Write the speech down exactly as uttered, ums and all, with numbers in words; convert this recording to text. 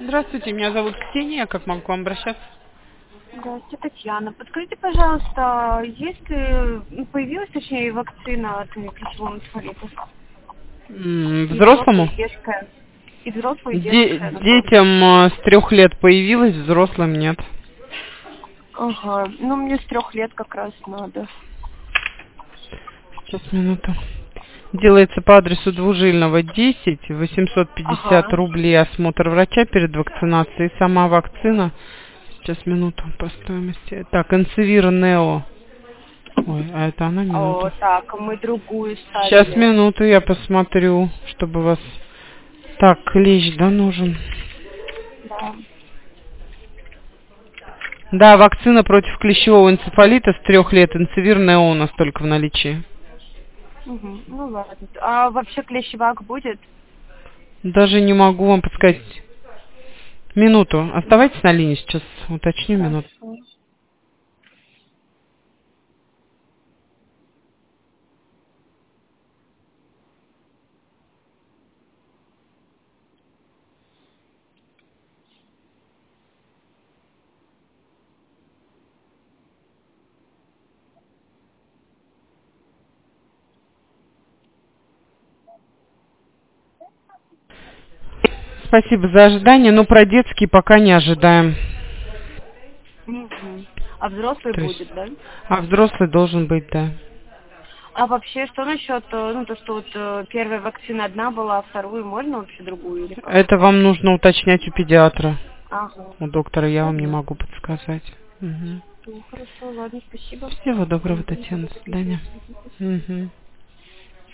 Здравствуйте, меня зовут Ксения, как могу к вам обращаться? Здравствуйте, Татьяна. Подскажите, пожалуйста, есть ли, ну, появилась, точнее, вакцина от клещевого энцефалита? М, И взрослая, Взрослому? и детская. И взрослая, и Де- детская на самом деле. детям э, с трех лет появилась, взрослым нет. Ага, ну мне с трех лет как раз надо. Сейчас, минуту. Делается по адресу Двужильного, десять, восемьсот пятьдесят Ага. рублей осмотр врача перед вакцинацией. Сама вакцина, сейчас, минуту, по стоимости. Так, Энцевир Нео. Ой, а это она, О, минуту. так, мы другую Сейчас, ставили. минуту, я посмотрю, чтобы вас... Так, клещ, да, нужен? Да. Да, вакцина против клещевого энцефалита с трех лет. Энцевир Нео у нас только в наличии. Угу. Ну ладно. А вообще клещевак будет? Даже не могу вам подсказать. Минуту. Оставайтесь на линии, сейчас уточню минуту. Хорошо. Спасибо за ожидание, но про детский пока не ожидаем. Угу. А взрослый То есть, будет, да? а взрослый должен быть, да. А вообще, что насчет, э, ну, то, что вот э, первая вакцина одна была, а вторую можно вообще другую или как? Это вам нужно уточнять у педиатра. Ага, У доктора я вам не понятно. могу подсказать. Мгм. Ну, хорошо, ладно, спасибо. Всего доброго, Мгм. Татьяна. До свидания. Мгм.